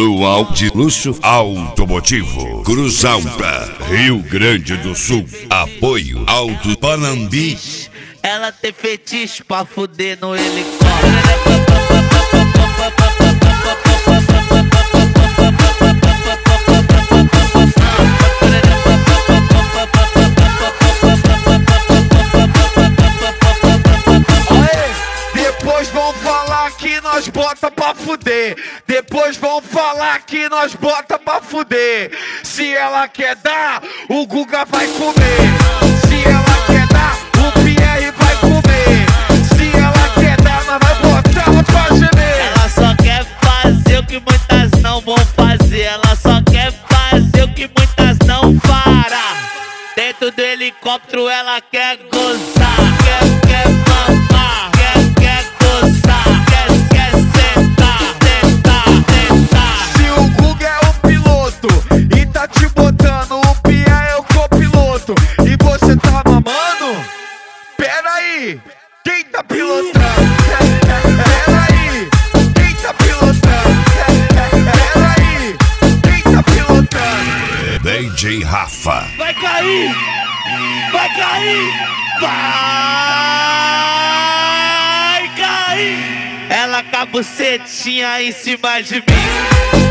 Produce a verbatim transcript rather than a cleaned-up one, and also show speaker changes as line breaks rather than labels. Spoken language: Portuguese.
Manual de luxo automotivo. Cruz Alta, Rio Grande do Sul. Apoio Auto Panambi.
Ela tem fetiche pra fuder no helicóptero.
Depois vão falar que nós bota pra fuder. Depois vão falar que nós bota pra fuder. Se ela quer dar, o Guga vai comer. Se ela quer dar, o Pierre vai comer. Se ela quer dar, nós vai botar ela pra gemer.
Ela só quer fazer o que muitas não vão fazer. Ela só quer fazer o que muitas não fará. Dentro do helicóptero ela quer gozar. Quer, quer mamar. Quer, quer gozar. Quer, quer sentar. Tentar, tentar.
Se o Guga é o piloto e tá te botando, o Pierre é o copiloto e você tá mamando? Pera aí, quem tá pilotando? Pera aí, quem tá pilotando? Pera aí, quem tá pilotando?
D J Rafa.
Vai cair! Vai cair! Vai cair! Ela com a bucetinha em cima de mim.